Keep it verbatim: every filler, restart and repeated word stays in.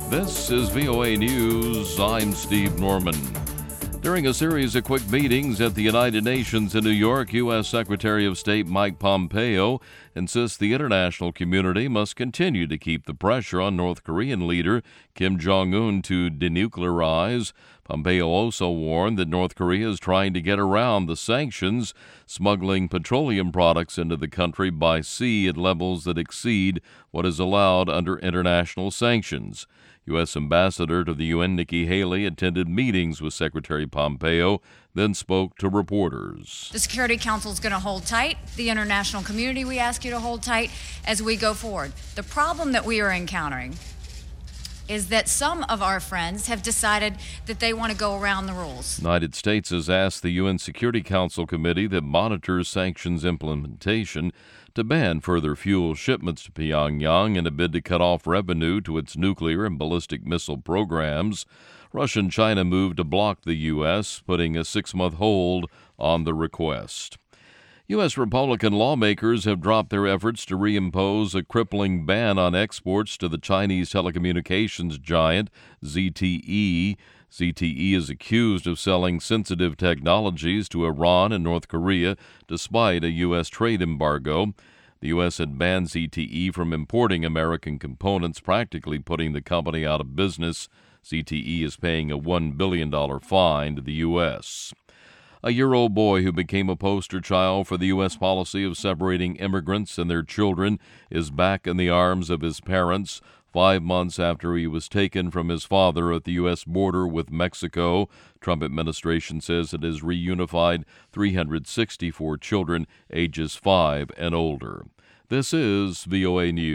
This is V O A News. I'm Steve Norman. During a series of quick meetings at the United Nations in New York, U S. Secretary of State Mike Pompeo insists the international community must continue to keep the pressure on North Korean leader Kim Jong-un to denuclearize. Pompeo also warned that North Korea is trying to get around the sanctions, smuggling petroleum products into the country by sea at levels that exceed what is allowed under international sanctions. U S. Ambassador to the U N Nikki Haley attended meetings with Secretary Pompeo, then spoke to reporters. The Security Council is going to hold tight. The international community, we ask you to hold tight as we go forward. The problem that we are encountering is that some of our friends have decided that they want to go around the rules. The United States has asked the U N Security Council committee that monitors sanctions implementation to ban further fuel shipments to Pyongyang in a bid to cut off revenue to its nuclear and ballistic missile programs. Russia and China moved to block the U S, putting a six-month hold on the request. U S. Republican lawmakers have dropped their efforts to reimpose a crippling ban on exports to the Chinese telecommunications giant Z T E. Z T E is accused of selling sensitive technologies to Iran and North Korea despite a U S trade embargo. The U S had banned Z T E from importing American components, practically putting the company out of business. Z T E is paying a one billion dollars fine to the U S. A year-old boy who became a poster child for the U S policy of separating immigrants and their children is back in the arms of his parents five months after he was taken from his father at the U S border with Mexico. Trump administration says it has reunified three hundred sixty-four children ages five and older. This is V O A News.